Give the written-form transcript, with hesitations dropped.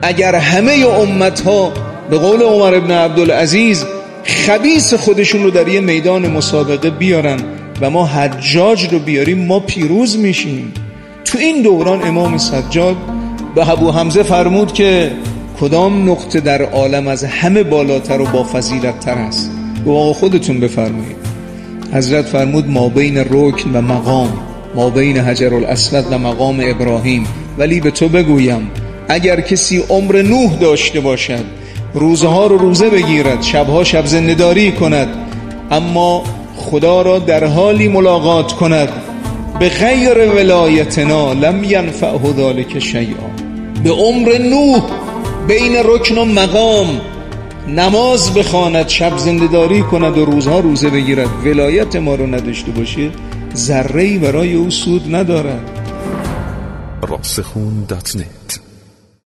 اگر همه امتها به قول عمر ابن عبدالعزیز خبیث خودشون رو در یه میدان مسابقه بیارن و ما حجاج رو بیاریم، ما پیروز میشیم. تو این دوران امام سجاد به ابو حمزه فرمود که کدام نقطه در عالم از همه بالاتر و با فضیلت تر است؟ و آقا خودتون بفرمایید. حضرت فرمود ما بین رکن و مقام، ما بین حجر الاسود و مقام ابراهیم. ولی به تو بگویم اگر کسی عمر نوح داشته باشد، روزها رو روزه بگیرد، شبها شب زنده‌داری کند، اما خدا را در حالی ملاقات کند به غیر ولایتنا لم ینفعه ذلک شیئا، به عمر نوح بین رکن و مقام نماز بخواند، شب زنده‌داری کند و روزها روزه بگیرد، ولایت ما رو نداشته باشه، ذره‌ای برای او سود ندارد. راسخون.net